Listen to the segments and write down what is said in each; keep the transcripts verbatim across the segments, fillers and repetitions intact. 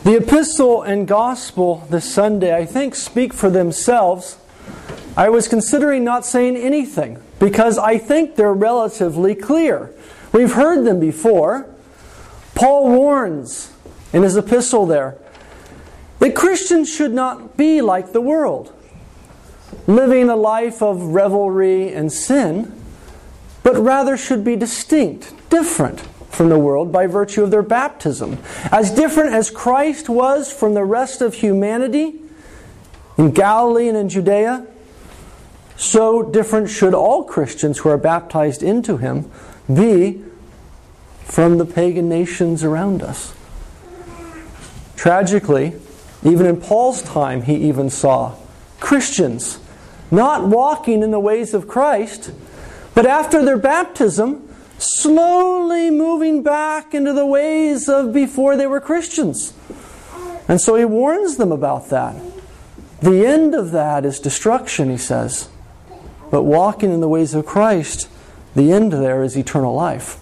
The epistle and gospel this Sunday, I think, speak for themselves. I was considering not saying anything because I think they're relatively clear. We've heard them before. Paul warns in his epistle there that Christians should not be like the world, living a life of revelry and sin, but rather should be distinct, different from the world by virtue of their baptism. As different as Christ was from the rest of humanity in Galilee and in Judea, so different should all Christians who are baptized into Him be from the pagan nations around us. Tragically, even in Paul's time, he even saw Christians not walking in the ways of Christ, but after their baptism, slowly moving back into the ways of before they were Christians. And so he warns them about that. The end of that is destruction, he says. But walking in the ways of Christ, the end there is eternal life.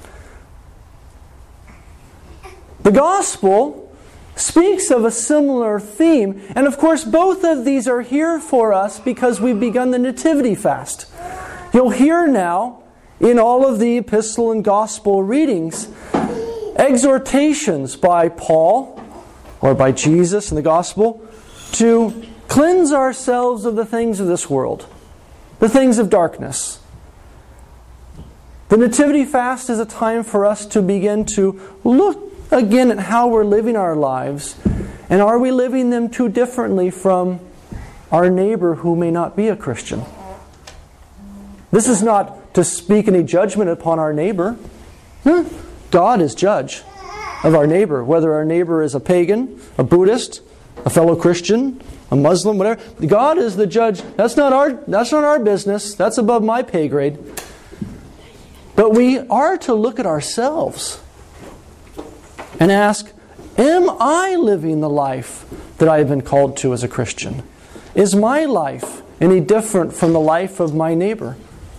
The gospel speaks of a similar theme. And of course, both of these are here for us because we've begun the Nativity fast. You'll hear now, in all of the epistle and gospel readings, exhortations by Paul, or by Jesus in the gospel, to cleanse ourselves of the things of this world, the things of darkness. The Nativity fast is a time for us to begin to look again at how we're living our lives, and are we living them too differently from our neighbor who may not be a Christian? This is not to speak any judgment upon our neighbor. God is judge of our neighbor, whether our neighbor is a pagan, a Buddhist, a fellow Christian, a Muslim, whatever. God is the judge. That's not our, that's not our business. That's above my pay grade. But we are to look at ourselves and ask, am I living the life that I have been called to as a Christian? Is my life any different from the life of my neighbor?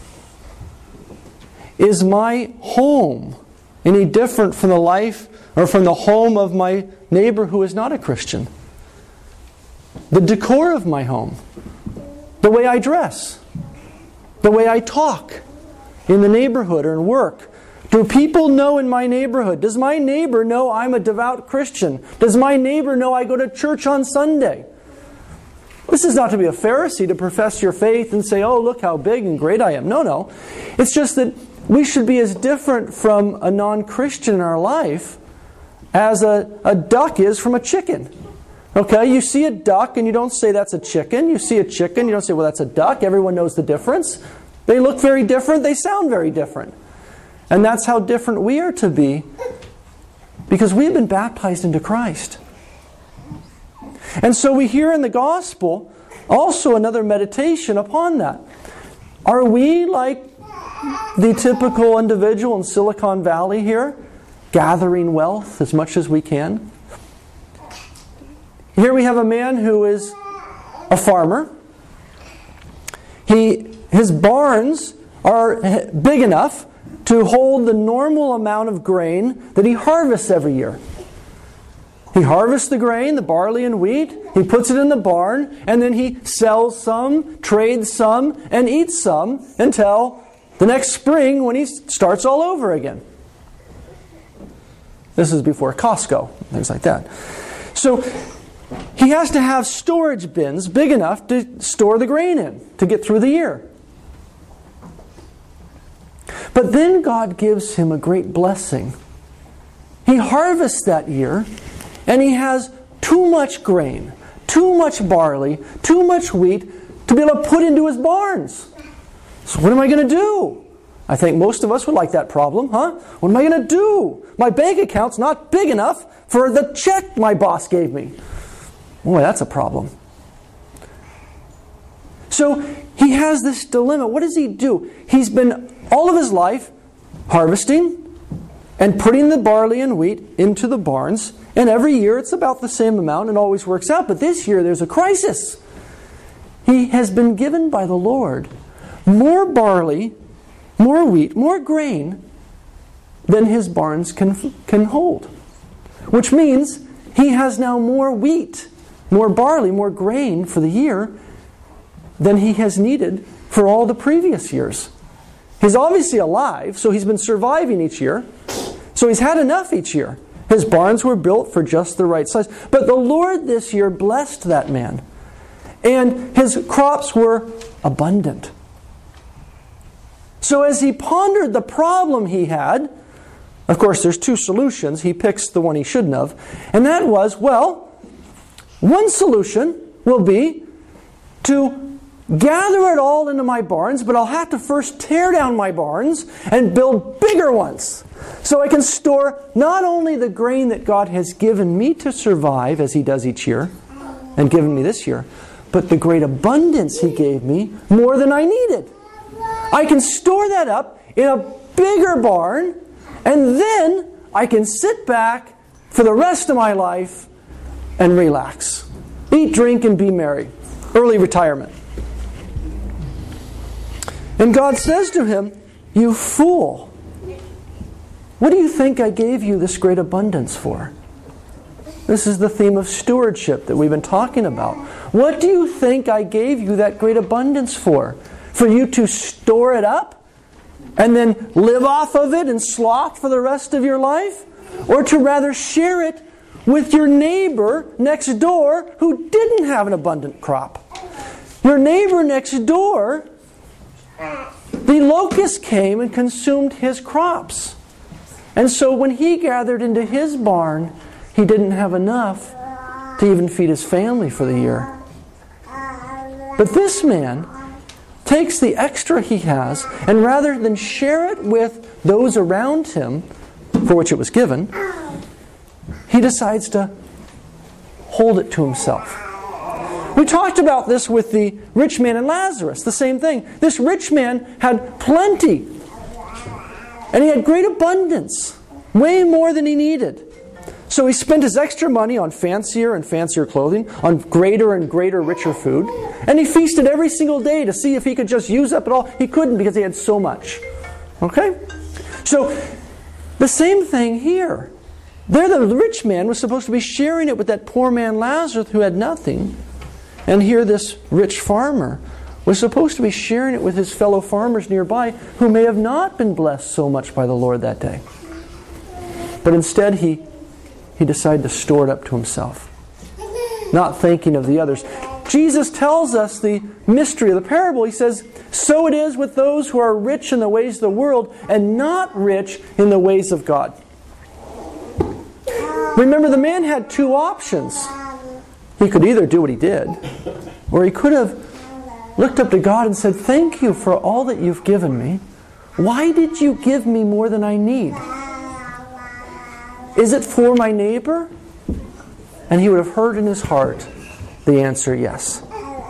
Is my home any different from the life or from the home of my neighbor who is not a Christian? The decor of my home, the way I dress, the way I talk in the neighborhood or in work. Do people know in my neighborhood? Does my neighbor know I'm a devout Christian? Does my neighbor know I go to church on Sunday? This is not to be a Pharisee to profess your faith and say, oh, look how big and great I am. No, no. It's just that we should be as different from a non-Christian in our life as a, a duck is from a chicken. Okay, you see a duck and you don't say that's a chicken. You see a chicken, you don't say, well, that's a duck. Everyone knows the difference. They look very different. They sound very different. And that's how different we are to be because we've been baptized into Christ. And so we hear in the gospel also another meditation upon that. Are we like the typical individual in Silicon Valley here, gathering wealth as much as we can? Here we have a man who is a farmer. He, his barns are big enough to hold the normal amount of grain that he harvests every year. He harvests the grain, the barley and wheat, he puts it in the barn, and then he sells some, trades some, and eats some until the next spring when he starts all over again. This is before Costco, things like that. So he has to have storage bins big enough to store the grain in to get through the year. But then God gives him a great blessing. He harvests that year, and he has too much grain, too much barley, too much wheat to be able to put into his barns. So what am I going to do? I think most of us would like that problem, huh? What am I going to do? My bank account's not big enough for the check my boss gave me. Boy, that's a problem. So he has this dilemma. What does he do? He's been all of his life harvesting and putting the barley and wheat into the barns. And every year it's about the same amount and always works out. But this year there's a crisis. He has been given by the Lord more barley, more wheat, more grain than his barns can, can hold. Which means he has now more wheat, more barley, more grain for the year than he has needed for all the previous years. He's obviously alive, so he's been surviving each year. So he's had enough each year. His barns were built for just the right size. But the Lord this year blessed that man. And his crops were abundant. So as he pondered the problem he had, of course there's two solutions. He picks the one he shouldn't have. And that was, well, one solution will be to gather it all into my barns, but I'll have to first tear down my barns and build bigger ones. So I can store not only the grain that God has given me to survive, as He does each year, and given me this year, but the great abundance He gave me, more than I needed. I can store that up in a bigger barn, and then I can sit back for the rest of my life and relax. Eat, drink, and be merry. Early retirement. And God says to him, "You fool, what do you think I gave you this great abundance for?" This is the theme of stewardship that we've been talking about. What do you think I gave you that great abundance for? For you to store it up and then live off of it and sloth for the rest of your life? Or to rather share it with your neighbor next door who didn't have an abundant crop? Your neighbor next door, the locust came and consumed his crops. And so when he gathered into his barn, he didn't have enough to even feed his family for the year. But this man takes the extra he has, and rather than share it with those around him, for which it was given, he decides to hold it to himself. We talked about this with the rich man and Lazarus, the same thing. This rich man had plenty, and he had great abundance, way more than he needed. So he spent his extra money on fancier and fancier clothing, on greater and greater, richer food, and he feasted every single day to see if he could just use up it all. He couldn't because he had so much. Okay? So, the same thing here. There the rich man was supposed to be sharing it with that poor man Lazarus who had nothing. And here this rich farmer was supposed to be sharing it with his fellow farmers nearby who may have not been blessed so much by the Lord that day. But instead he, he decided to store it up to himself, not thinking of the others. Jesus tells us the mystery of the parable. He says, "So it is with those who are rich in the ways of the world and not rich in the ways of God." Remember, the man had two options. He could either do what he did, or he could have looked up to God and said, "Thank you for all that you've given me. Why did you give me more than I need? Is it for my neighbor?" And he would have heard in his heart the answer, yes.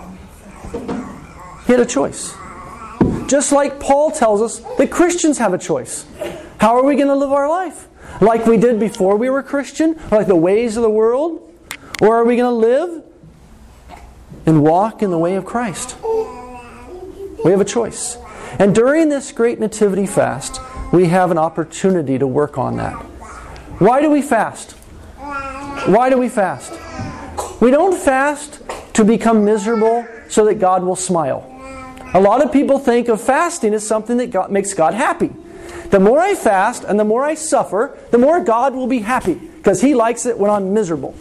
He had a choice. Just like Paul tells us that Christians have a choice. How are we going to live our life? Like we did before we were Christian? Like the ways of the world? Or are we going to live and walk in the way of Christ? We have a choice. And during this great nativity fast, we have an opportunity to work on that. Why do we fast? Why do we fast? We don't fast to become miserable so that God will smile. A lot of people think of fasting as something that God, makes God happy. The more I fast and the more I suffer, the more God will be happy because He likes it when I'm miserable.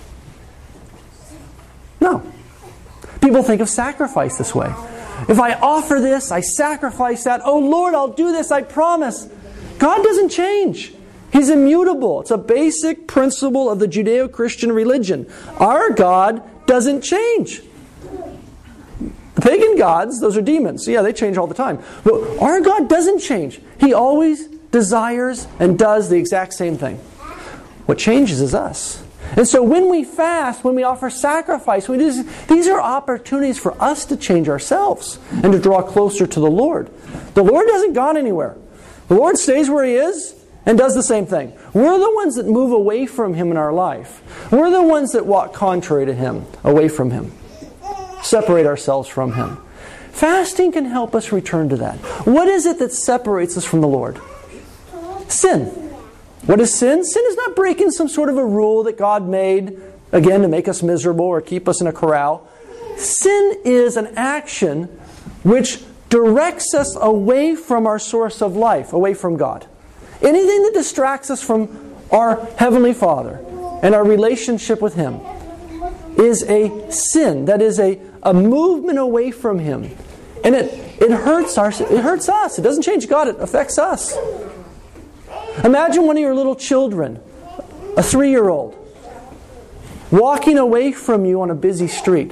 No. People think of sacrifice this way. If I offer this, I sacrifice that. Oh Lord, I'll do this, I promise. God doesn't change. He's immutable. It's a basic principle of the Judeo-Christian religion. Our God doesn't change. The pagan gods, those are demons. Yeah, they change all the time. But our God doesn't change. He always desires and does the exact same thing. What changes is us. And so when we fast, when we offer sacrifice, we do this, these are opportunities for us to change ourselves and to draw closer to the Lord. The Lord hasn't gone anywhere. The Lord stays where He is and does the same thing. We're the ones that move away from Him in our life. We're the ones that walk contrary to Him, away from Him. Separate ourselves from Him. Fasting can help us return to that. What is it that separates us from the Lord? Sin. What is sin? Sin is not breaking some sort of a rule that God made, again, to make us miserable or keep us in a corral. Sin is an action which directs us away from our source of life, away from God. Anything that distracts us from our Heavenly Father and our relationship with Him is a sin. That is a, a movement away from Him. And it, it hurts our, it hurts us. It doesn't change God, it affects us. Imagine one of your little children, a three-year-old, walking away from you on a busy street.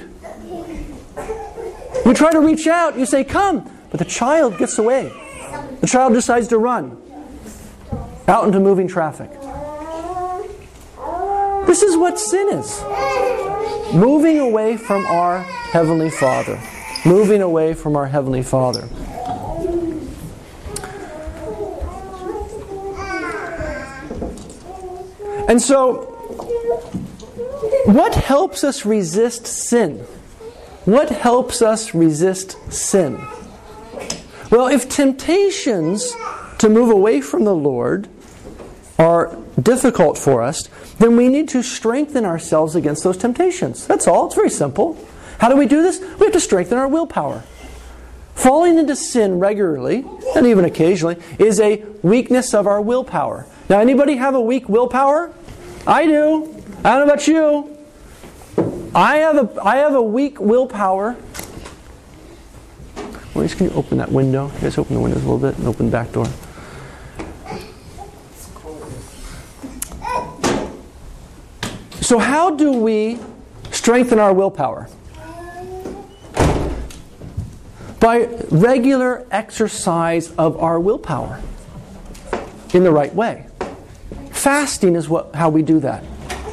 You try to reach out, you say, "Come," but the child gets away. The child decides to run out into moving traffic. This is what sin is. Moving away from our Heavenly Father. Moving away from our Heavenly Father. And so, what helps us resist sin? What helps us resist sin? Well, if temptations to move away from the Lord are difficult for us, then we need to strengthen ourselves against those temptations. That's all. It's very simple. How do we do this? We have to strengthen our willpower. Falling into sin regularly, and even occasionally, is a weakness of our willpower. Now, anybody have a weak willpower? I do. I don't know about you. I have a, I have a weak willpower. Maurice, can you open that window? You guys open the windows a little bit and open the back door. So how do we strengthen our willpower? By regular exercise of our willpower in the right way. Fasting is what how we do that.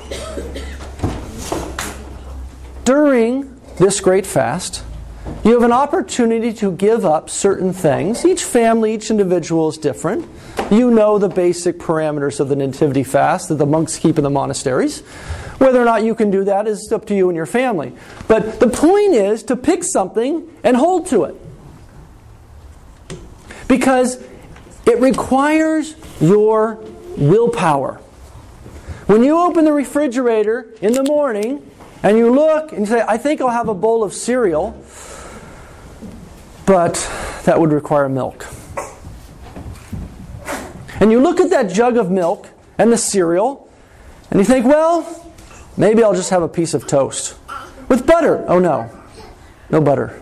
During this great fast, you have an opportunity to give up certain things. Each family, each individual is different. You know the basic parameters of the nativity fast that the monks keep in the monasteries. Whether or not you can do that is up to you and your family. But the point is to pick something and hold to it. Because it requires your willpower. When you open the refrigerator in the morning and you look and you say, "I think I'll have a bowl of cereal," but that would require milk. And you look at that jug of milk and the cereal and you think, "Well, maybe I'll just have a piece of toast with butter." Oh no, no butter.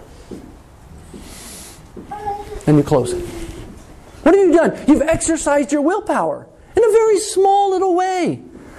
And you close it. What have you done? You've exercised your willpower in a very small little way.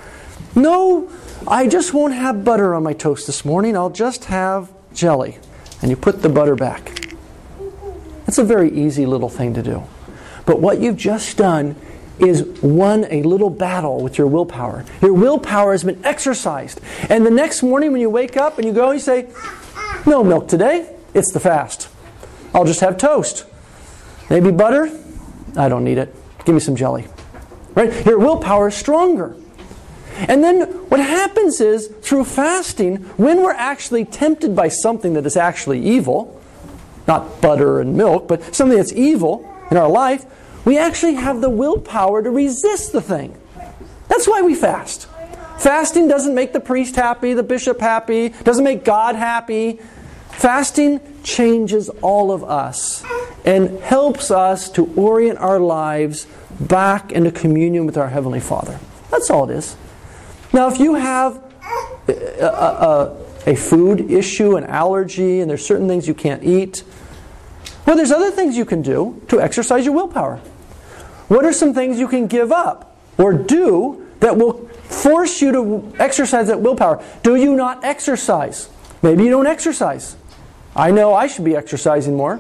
No, I just won't have butter on my toast this morning. I'll just have jelly. And you put the butter back. It's a very easy little thing to do. But what you've just done is won a little battle with your willpower. Your willpower has been exercised. And the next morning when you wake up and you go, you say, "No milk today. It's the fast. I'll just have toast. Maybe butter? I don't need it. Give me some jelly." Right? Your willpower is stronger. And then what happens is, through fasting, when we're actually tempted by something that is actually evil, not butter and milk, but something that's evil in our life, we actually have the willpower to resist the thing. That's why we fast. Fasting doesn't make the priest happy, the bishop happy, doesn't make God happy. Fasting changes all of us and helps us to orient our lives back into communion with our Heavenly Father. That's all it is. Now, if you have a, a, a food issue, an allergy, and there's certain things you can't eat, well, there's other things you can do to exercise your willpower. What are some things you can give up or do that will force you to exercise that willpower? Do you not exercise? Maybe you don't exercise. I know I should be exercising more.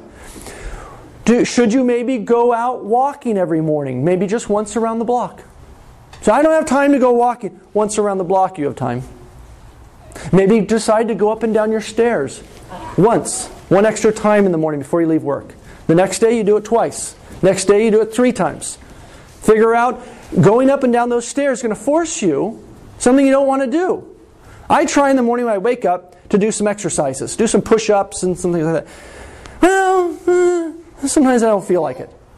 Do, should you maybe go out walking every morning? Maybe just once around the block. So I don't have time to go walking. Once around the block you have time. Maybe decide to go up and down your stairs once. One extra time in the morning before you leave work. The next day you do it twice. Next day you do it three times. Figure out going up and down those stairs is going to force you something you don't want to do. I try in the morning when I wake up to do some exercises. Do some push-ups and something like that. Well, uh, sometimes I don't feel like it.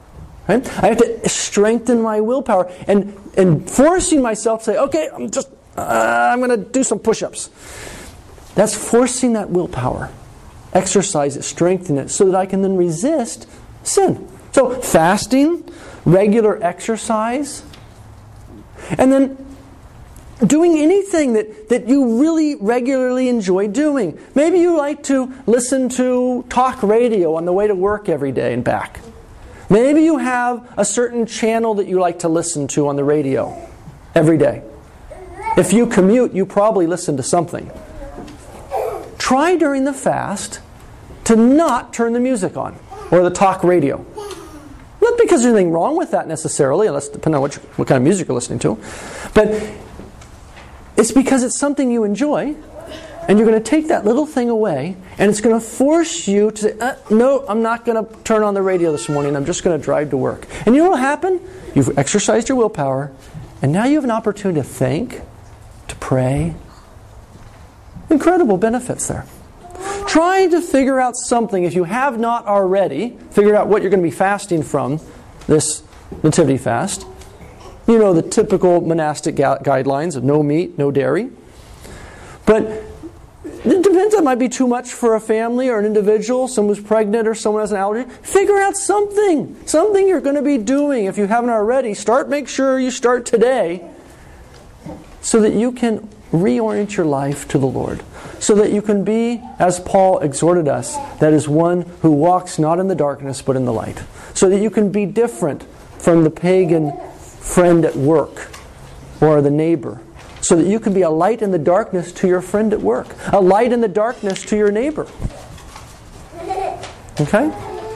Right? I have to strengthen my willpower and, and forcing myself to say, okay, I'm just, uh, I'm going to do some push-ups. That's forcing that willpower. Exercise it, strengthen it, so that I can then resist sin. So fasting, regular exercise, and then doing anything that, that you really regularly enjoy doing. Maybe you like to listen to talk radio on the way to work every day and back. Maybe you have a certain channel that you like to listen to on the radio every day. If you commute, you probably listen to something. Try during the fast to not turn the music on or the talk radio. Not because there's anything wrong with that necessarily, unless depending on what, you, what kind of music you're listening to. But it's because it's something you enjoy, and you're going to take that little thing away, and it's going to force you to say, uh, no, I'm not going to turn on the radio this morning, I'm just going to drive to work. And you know what will happen? You've exercised your willpower, and now you have an opportunity to think, to pray. Incredible benefits there. Trying to figure out something, if you have not already, figured out what you're going to be fasting from this nativity fast. You know the typical monastic ga- guidelines of no meat, no dairy. But it depends, that might be too much for a family or an individual, someone who's pregnant or someone who has an allergy. Figure out something. Something you're going to be doing. If you haven't already, start, make sure you start today so that you can reorient your life to the Lord. So that you can be, as Paul exhorted us, that is one who walks not in the darkness but in the light. So that you can be different from the pagan friend at work or the neighbor. So that you can be a light in the darkness to your friend at work. A light in the darkness to your neighbor. Okay?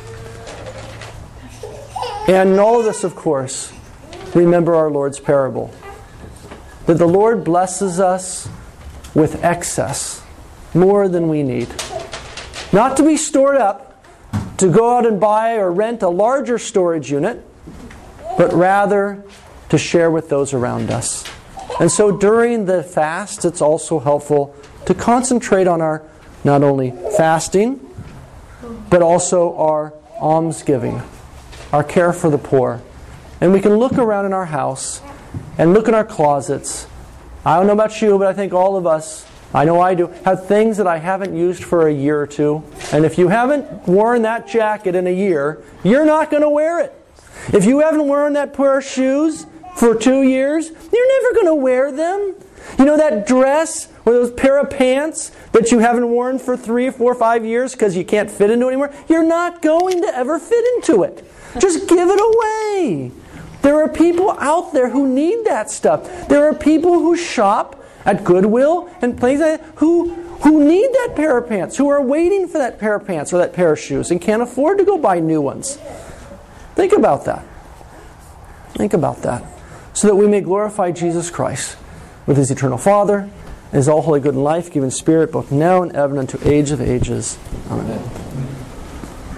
And in all of this, of course, remember our Lord's parable. That the Lord blesses us with excess, more than we need. Not to be stored up, to go out and buy or rent a larger storage unit, but rather to share with those around us. And so during the fast, it's also helpful to concentrate on our not only fasting, but also our almsgiving, our care for the poor. And we can look around in our house and look in our closets. I don't know about you, but I think all of us, I know I do, have things that I haven't used for a year or two. And if you haven't worn that jacket in a year, you're not going to wear it. If you haven't worn that pair of shoes for two years, you're never going to wear them. You know that dress or those pair of pants that you haven't worn for three, four, five years because you can't fit into it anymore? You're not going to ever fit into it. Just give it away. There are people out there who need that stuff. There are people who shop at Goodwill and places like that who, who need that pair of pants, who are waiting for that pair of pants or that pair of shoes and can't afford to go buy new ones. Think about that. Think about that. So that we may glorify Jesus Christ with His eternal Father and His all holy good and life-giving Spirit, both now and ever and unto age of ages. Amen.